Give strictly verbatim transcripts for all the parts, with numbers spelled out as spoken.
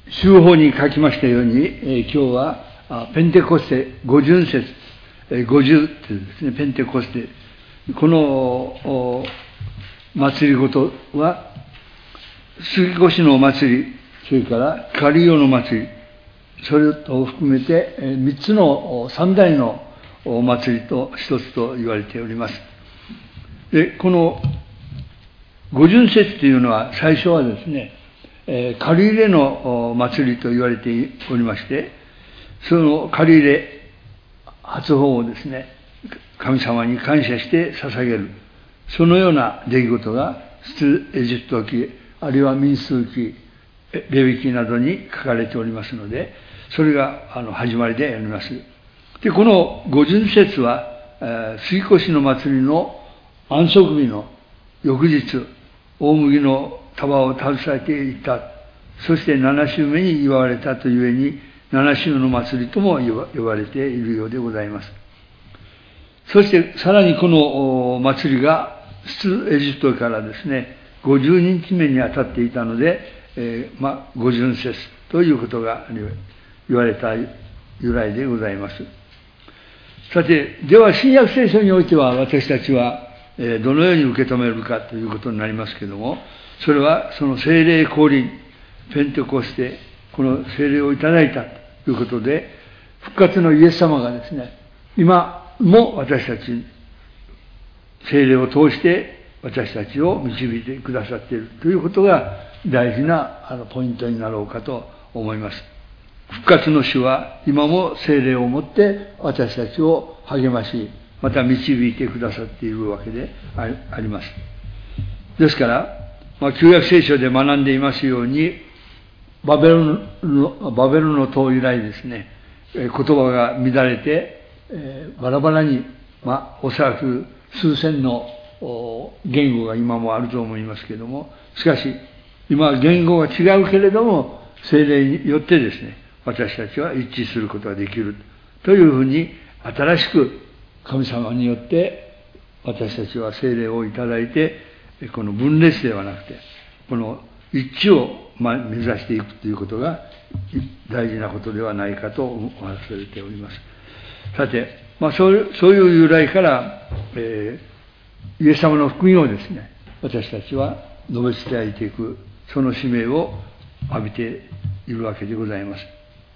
週報に書きましたように、えー、今日はあペンテコステ五巡節、えー、五十というですね、ペンテコステ、この祭りごとは、杉越のお祭り、それから狩用の祭り、それと含めて、えー、三つの三大のお祭りと一つと言われております。で、この五巡節というのは、最初はですね、えー、借り入れの祭りと言われておりまして、その借り入れ、初法をですね、神様に感謝して捧げる、そのような出来事が、出エジプト記、あるいは民数記、レビ記などに書かれておりますので、それがあの始まりであります。で、この五巡節は、えー、杉越の祭りの安息日の翌日、大麦の束を携えていった。そして七週目に祝われたというえに、七週の祭りとも呼ばれているようでございます。そしてさらにこの祭りが出エジプトからですね、ごじゅうにちめに当たっていたので、えー、まあ、五巡節ということが言われた由来でございます。さて、では新約聖書においては私たちはどのように受け止めるかということになりますけれども、それはその聖霊降臨、ペンテコステ、この聖霊をいただいたということで、復活のイエス様がですね、今も私たち、聖霊を通して私たちを導いてくださっているということが大事なあのポイントになろうかと思います。復活の主は今も聖霊をもって私たちを励まし、また導いてくださっているわけであります。ですから、まあ、旧約聖書で学んでいますように、バベルの、バベルの塔以来ですね、言葉が乱れて、えー、バラバラに、まあ、おそらく数千の言語が今もあると思いますけれども、しかし、今言語が違うけれども、聖霊によってですね、私たちは一致することができるというふうに、新しく神様によって私たちは聖霊をいただいて、この分裂ではなくて、この一致を目指していくということが大事なことではないかと思わせております。さて、まあ、そういう、そういう由来から、えー、イエス様の福音をですね、私たちは述べ伝えていく、その使命を浴びているわけでございます。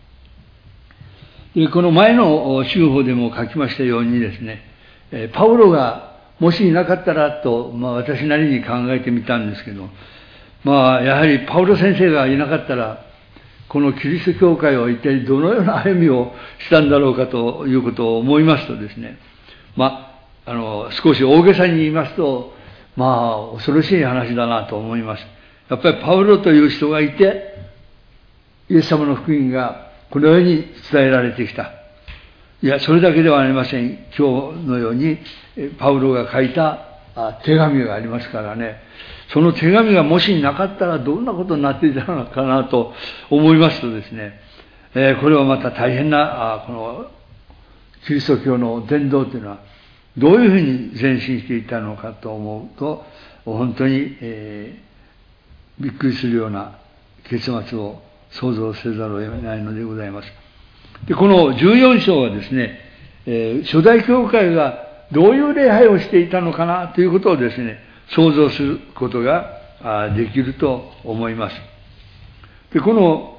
で、この前の週報でも書きましたようにですね、パウロがもしいなかったらと、まあ、私なりに考えてみたんですけど、まあ、やはりパウロ先生がいなかったら、このキリスト教会は一体どのような歩みをしたんだろうかということを思いますとですね、まあ、あの、少し大げさに言いますと、まあ、恐ろしい話だなと思います。やっぱりパウロという人がいて、イエス様の福音がこのように伝えられてきた。いや、それだけではありません。今日のように、パウロが書いた手紙がありますからね。その手紙がもしなかったらどんなことになっていたのかなと思いますとですね、えー、これはまた大変な、あこの、キリスト教の伝道というのは、どういうふうに前進していたのかと思うと、本当に、えー、びっくりするような結末を想像せざるを得ないのでございます。で、このじゅうよん章はですね、えー、初代教会がどういう礼拝をしていたのかなということをですね、想像することができると思います。で、この、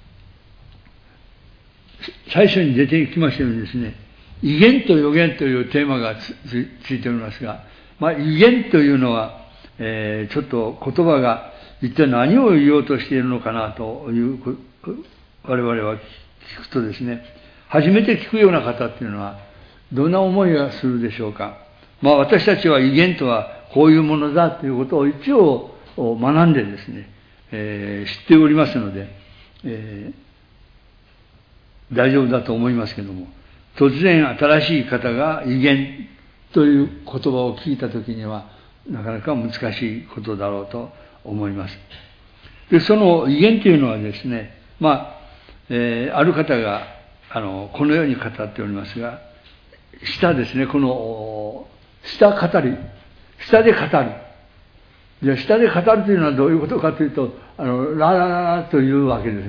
最初に出てきましたようにですね、異言と予言というテーマが つ, つ, ついておりますが、まあ、異言というのは、えー、ちょっと言葉が一体何を言おうとしているのかなという、我々は聞くとですね、初めて聞くような方っていうのは、どんな思いがするでしょうか。まあ、私たちは異言とはこういうものだということを一応学んでですね、えー、知っておりますので、えー、大丈夫だと思いますけども、突然新しい方が異言という言葉を聞いたときには、なかなか難しいことだろうと思います。で、その異言というのはですね、まあ、えー、ある方があのこのように語っておりますが、下ですね、この下語り、下で語る。で、下で語るというのはどういうことかというと、あのララララというわけですね。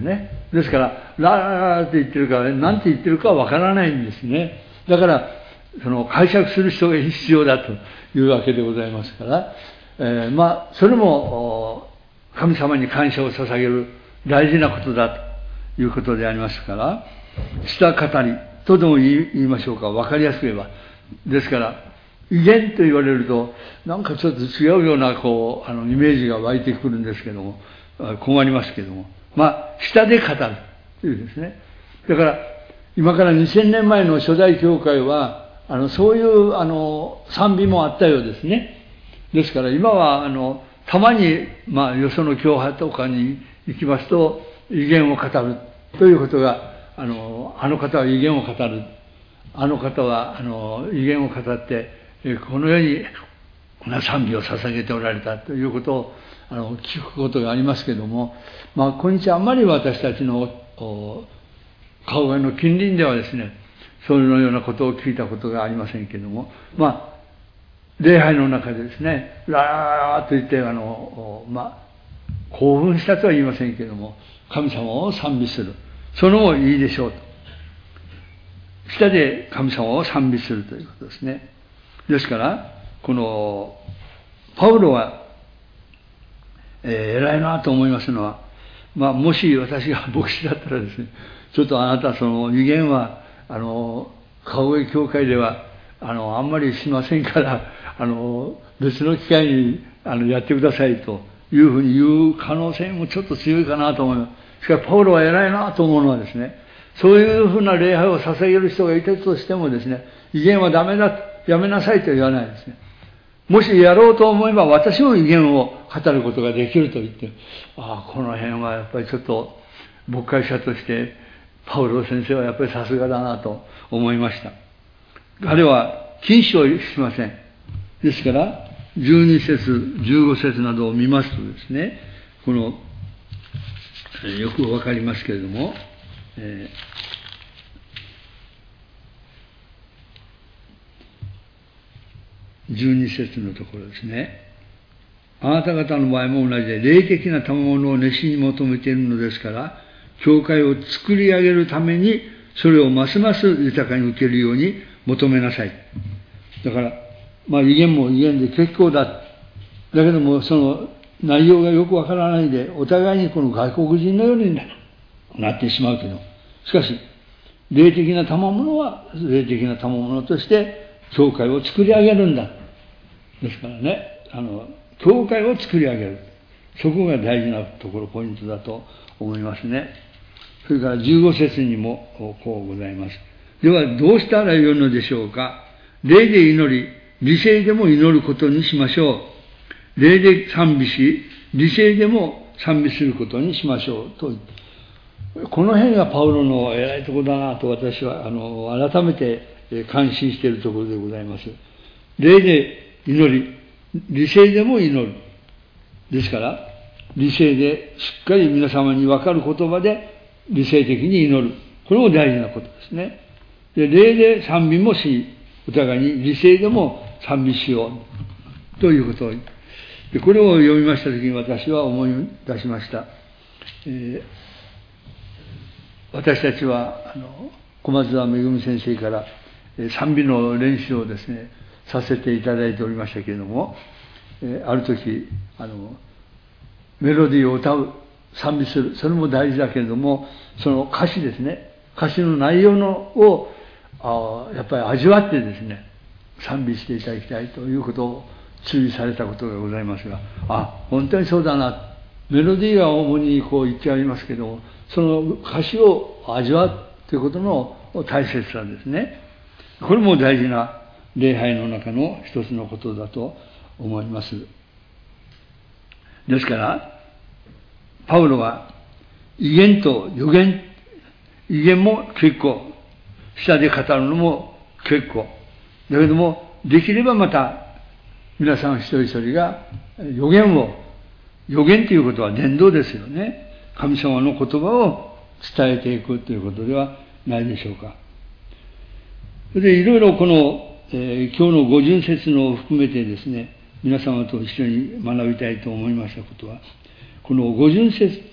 ですから、ラララって言ってるから、何て言ってるかわからないんですね。だから、その解釈する人が必要だというわけでございますから、えー、まあ、それも、神様に感謝を捧げる大事なことだということでありますから、下語りとでも言いましょうか、わかりやすく言えば。ですから、威厳と言われると、なんかちょっと違うような、こう、あの、イメージが湧いてくるんですけども、困りますけども。まあ、下で語るというですね。だから、今からにせんねんまえの初代教会は、あの、そういう、あの、賛美もあったようですね。ですから、今は、あの、たまに、まあ、よその教派とかに行きますと、威厳を語るということが、あの、あの方は威厳を語る。あの方は、あの、威厳を語って、このように賛美を捧げておられたということを、あの、聞くことがありますけれども、まあ、今日あんまり私たちの、顔がの近隣ではですね、そういうようなことを聞いたことがありませんけれども、まあ、礼拝の中でですね、ラーッと言って、あの、まあ、興奮したとは言いませんけれども、神様を賛美する。そのもいいでしょうと。下で神様を賛美するということですね。ですから、この、パウロは、えー、偉いなと思いますのは、まあ、もし私が牧師だったらですね、ちょっとあなた、その、威厳は、あの、川越教会では、あの、あんまりしませんから、あの、別の機会に、あの、やってくださいというふうに言う可能性もちょっと強いかなと思います。しかし、パウロは偉いなと思うのはですね、そういうふうな礼拝を捧げる人がいたとしてもですね、威厳はダメだ、やめなさいと言わないですね。もしやろうと思えば私も威厳を語ることができると言って、ああ、この辺はやっぱりちょっと牧会者として、パウロ先生はやっぱりさすがだなと思いました。彼は禁止をしません。ですから、じゅうに節、じゅうご節などを見ますとですね、この、よくわかりますけれども、えー、じゅうに節のところですね。あなた方の場合も同じで、霊的な賜物を熱心に求めているのですから、教会を作り上げるために、それをますます豊かに受けるように求めなさい。だから、まあ、威厳も威厳で結構だ。だけども、その内容がよくわからないで、お互いにこの外国人のようになってしまうけど、しかし、霊的な賜物は、霊的な賜物として、教会を作り上げるんだ。ですからね、あの、教会を作り上げる。そこが大事なところ、ポイントだと思いますね。それからじゅうご節にもこうございます。では、どうしたらよいのでしょうか。霊で祈り、理性でも祈ることにしましょう。霊で賛美し、理性でも賛美することにしましょう。と、この辺がパウロの偉いところだなと私はあの改めて感心しているところでございます。霊で祈り、理性でも祈る。ですから、理性でしっかり皆様に分かる言葉で理性的に祈る。これも大事なことですね。で、霊で賛美もし、お互いに理性でも賛美しよう。ということを。で、これを読みましたときに私は思い出しました。えー私たちはあの小松沢めぐみ先生から賛美の練習をですねさせていただいておりましたけれども、えー、ある時あのメロディーを歌う、賛美する、それも大事だけれども、その歌詞ですね、歌詞の内容のをあやっぱり味わってですね賛美していただきたいということを注意されたことがございますが、あ、本当にそうだな。メロディーは主にこう言ってありますけども、その歌詞を味わうということの大切さですね。これも大事な礼拝の中の一つのことだと思います。ですから、パウロは威厳と予言、威厳も結構、下で語るのも結構。だけども、できればまた皆さん一人一人が予言を、予言ということは伝道ですよね。神様の言葉を伝えていくということではないでしょうか。それでいろいろこの、えー、今日の五巡節のを含めてですね、皆様と一緒に学びたいと思いましたことは、この五巡節、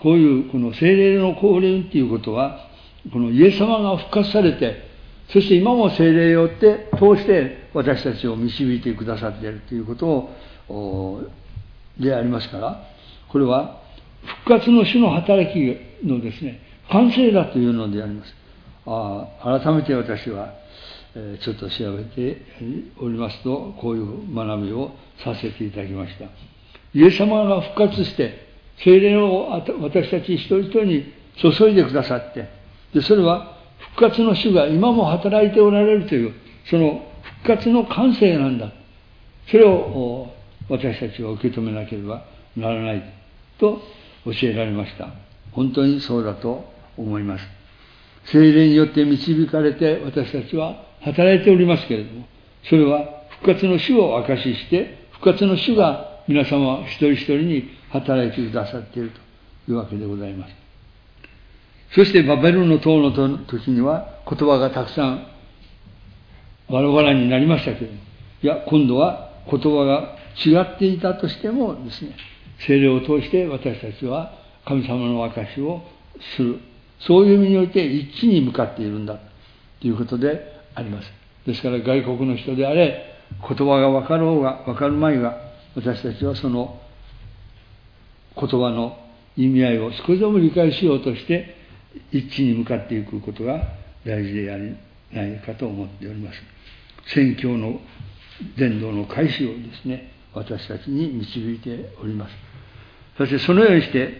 こういうこの聖霊の降臨っていうことは、このイエス様が復活されて、そして今も聖霊によって通して私たちを導いてくださっているということをでありますから、これは復活の主の働きのですね、完成だというのであります。あ改めて私は、えー、ちょっと調べておりますと、こういう学びをさせていただきました。イエス様が復活して、聖霊を私たち一人一人に注いでくださって、でそれは復活の主が今も働いておられるという、その復活の完成なんだ。それを私たちは受け止めなければならないと教えられました。本当にそうだと思います。聖霊によって導かれて私たちは働いておりますけれども、それは復活の主を証しして、復活の主が皆様一人一人に働いてくださっているというわけでございます。そしてバベルの塔の時には言葉がたくさんバラバラになりましたけれども、いや今度は言葉が違っていたとしてもですね、聖霊を通して私たちは神様の証しをする、そういう意味において一致に向かっているんだということであります。ですから外国の人であれ、言葉が分かろうが分かるまいが、私たちはその言葉の意味合いを少しでも理解しようとして一致に向かっていくことが大事でありないかと思っております。宣教の伝道の開始をですね、私たちに導いております。そしてそのようにして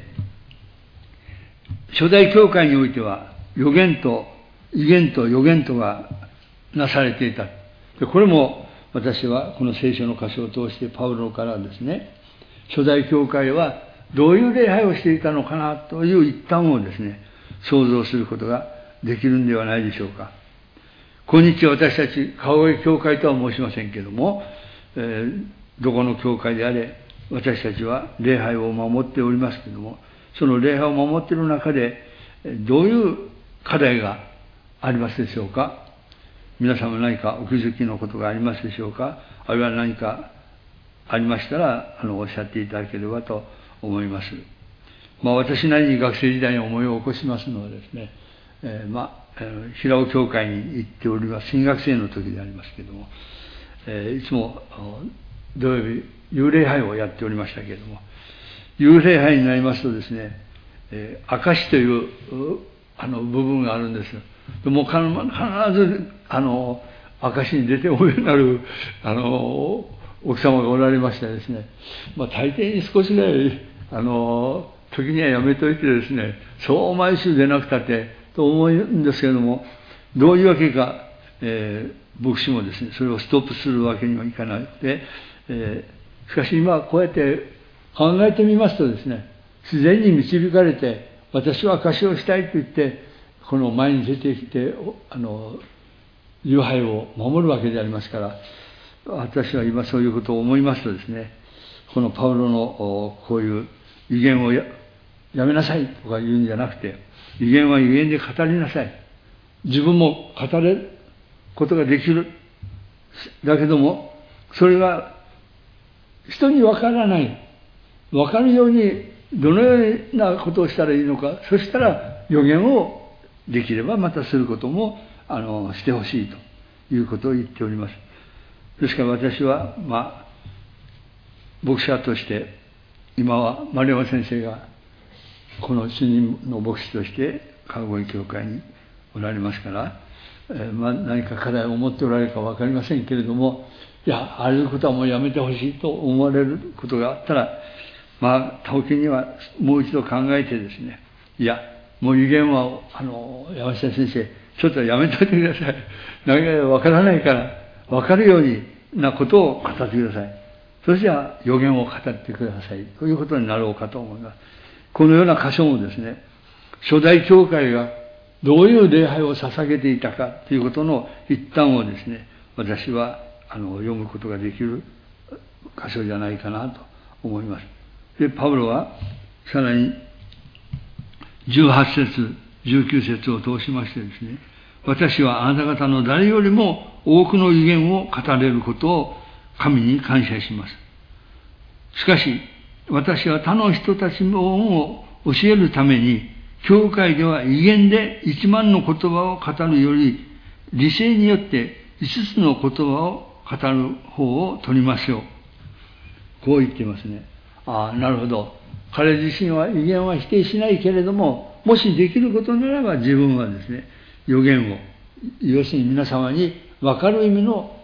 初代教会においては預言と異言と預言とがなされていた。でこれも私はこの聖書の箇所を通してパウロからですね、初代教会はどういう礼拝をしていたのかなという一端をですね、想像することができるんではないでしょうか。今日私たち川越教会とは申しませんけれども、えー、どこの教会であれ私たちは礼拝を守っておりますけれども、その礼拝を守っている中でどういう課題がありますでしょうか。皆様何かお気づきのことがありますでしょうか。あるいは何かありましたらあのおっしゃっていただければと思います。まあ私なりに学生時代に思いを起こしますのはですね、えー、まあ平尾教会に行っております新学生の時でありますけれども、えー、いつも土曜日幽霊拝をやっておりましたけれども、幽霊拝になりますとですね、えー、証というあの部分があるんです。でも必ずあの証に出ておいでになるあの奥様がおられましてですね、まあ大抵に少しぐらいあの時にはやめといてですね、そう毎週出なくたってと思うんですけれども、どういうわけか、えー、牧師もですねそれをストップするわけにはいかなくて、えー、しかし今こうやって考えてみますとですね、自然に導かれて私は証しをしたいと言ってこの前に出てきてあの礼拝を守るわけでありますから、私は今そういうことを思いますとですね、このパウロのこういう異言を や, やめなさいとか言うんじゃなくて、異言は異言で語りなさい、自分も語れることができる、だけどもそれが人に分からない、分かるようにどのようなことをしたらいいのか、そしたら予言をできればまたすることもあのしてほしいということを言っております。ですから私はまあ牧者として今は丸山先生がこの主任の牧師として川越教会におられますから、えーまあ、何か課題を持っておられるか分かりませんけれども、いやああいうことはもうやめてほしいと思われることがあったら、まあ時にはもう一度考えてですね、いやもう異言はあの山下先生ちょっとやめといてください、何か分からないから分かるようになことを語ってください、そしては予言を語ってくださいということになろうかと思います。このような箇所もですね、初代教会がどういう礼拝を捧げていたかということの一端をですね、私はあの読むことができる箇所じゃないかなと思います。でパウロはさらにじゅうはち節じゅうきゅう節を通しましてですね、私はあなた方の誰よりも多くの異言を語れることを神に感謝します。しかし私は他の人たちの恩を教えるために、教会では威厳で一万の言葉を語るより、理性によって五つの言葉を語る方を取りましょう。こう言っていますね。ああ、なるほど。彼自身は威厳は否定しないけれども、もしできることならば自分はですね、予言を、要するに皆様に分かる意味の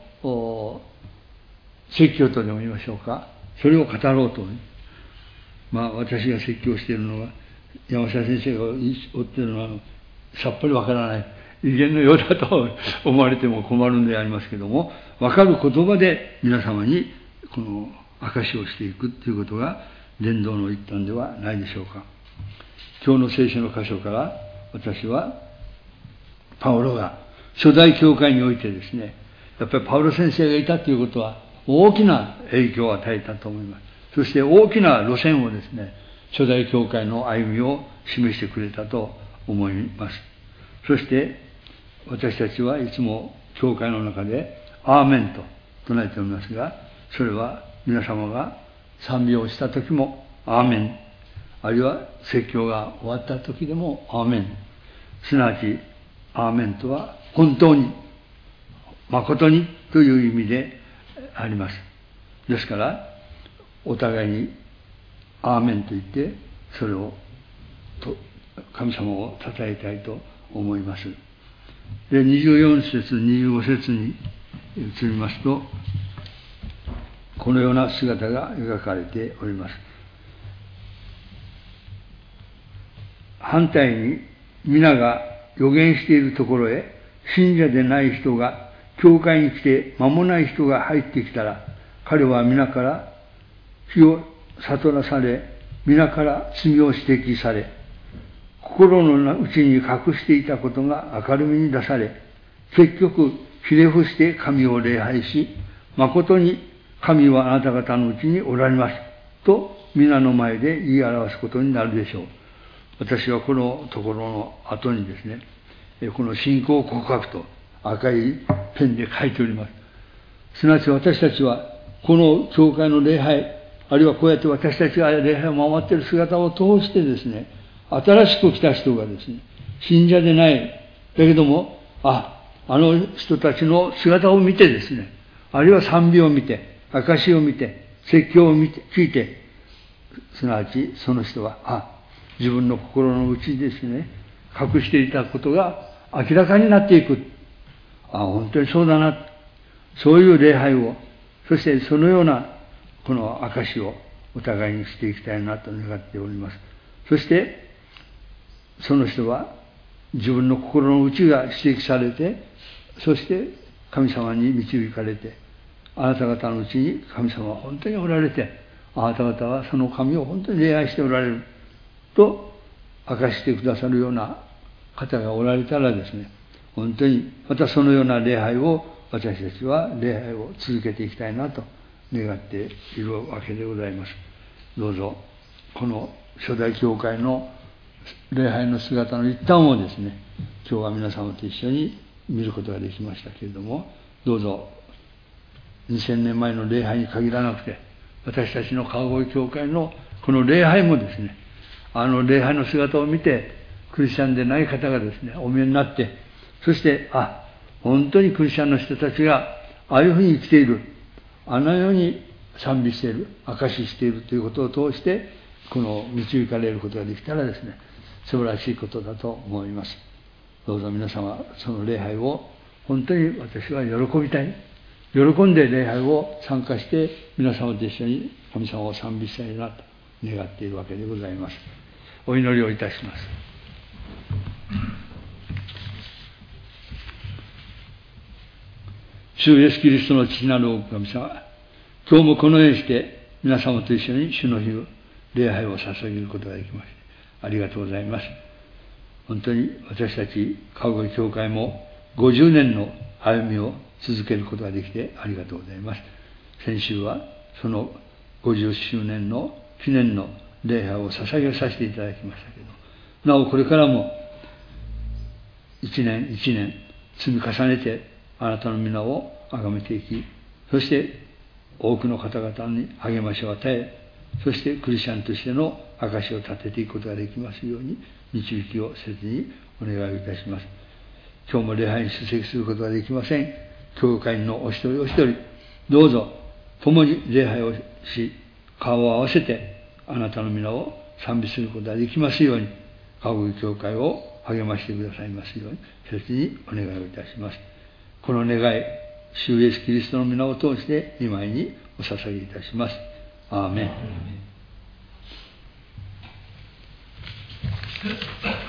説教とでも言いましょうか。それを語ろうと。まあ私が説教しているのは、山下先生がおっているのはさっぱり分からない。威厳のようだと思われても困るんでありますけども、分かる言葉で皆様にこの証しをしていくということが伝道の一端ではないでしょうか。今日の聖書の箇所から私はパウロが初代教会においてですね、やっぱりパウロ先生がいたということは大きな影響を与えたと思います。そして大きな路線をですね、初代教会の歩みを示してくれたと思います。そして私たちはいつも教会の中でアーメンと唱えておりますが、それは皆様が賛美をした時もアーメン、あるいは説教が終わった時でもアーメン、すなわちアーメンとは本当に、誠にという意味であります。ですからお互いにアーメンと言ってそれをと神様を称えたいと思います。で、にじゅうよん節、にじゅうご節に移りますと、このような姿が描かれております。反対に、皆が予言しているところへ、信者でない人が、教会に来て間もない人が入ってきたら、彼は皆から非を悟らされ、皆から罪を指摘され、心の内に隠していたことが明るみに出され、結局ひれ伏して神を礼拝し、誠に神はあなた方のうちにおられますと皆の前で言い表すことになるでしょう。私はこのところの後にですね、この信仰告白と赤いペンで書いております。すなわち私たちはこの教会の礼拝、あるいはこうやって私たちが礼拝を守っている姿を通してですね、新しく来た人がですね、信者でない、だけども、あ、あの人たちの姿を見てですね、あるいは賛美を見て、証を見て、説教を見て、聞いて、すなわちその人は、あ、自分の心の内にですね、隠していたことが明らかになっていく。あ、本当にそうだな。そういう礼拝を、そしてそのようなこの証をお互いにしていきたいなと願っております。そして、その人は自分の心の内が指摘されて、そして神様に導かれて、あなた方のうちに神様は本当におられて、あなた方はその神を本当に礼拝しておられると明かしてくださるような方がおられたらですね、本当にまたそのような礼拝を私たちは礼拝を続けていきたいなと願っているわけでございます。どうぞこの初代教会の礼拝の姿の一端をですね、今日は皆様と一緒に見ることができましたけれども、どうぞにせんねんまえの礼拝に限らなくて、私たちの川越教会のこの礼拝もですね、あの礼拝の姿を見てクリスチャンでない方がですね、お見えになって、そしてあ、本当にクリスチャンの人たちがああいうふうに生きている、あのように賛美している、証ししているということを通してこの導かれることができたらですね、素晴らしいことだと思います。どうぞ皆様、その礼拝を本当に私は喜びたい、喜んで礼拝を参加して皆様と一緒に神様を賛美したいなと願っているわけでございます。お祈りをいたします。主イエスキリストの父なるお神様、今日もこのようにして皆様と一緒に主の日を礼拝を捧げることができました。ありがとうございます。本当に私たち川越教会もごじゅうねんの歩みを続けることができてありがとうございます。先週はそのごじゅっしゅうねんの記念の礼拝を捧げさせていただきましたけど、なおこれからも一年一年積み重ねてあなたの皆を崇めていき、そして多くの方々に励ましを与え、そしてクリスチャンとしての証を立てていくことができますように、導きを切にお願いをいたします。今日も礼拝に出席することができません。教会のお一人お一人、どうぞ共に礼拝をし、顔を合わせてあなたの皆を賛美することができますように、川口教会を励ましてくださいますように、切にお願いをいたします。この願い、主イエスキリストの皆を通して御前にお捧げいたします。アーメン。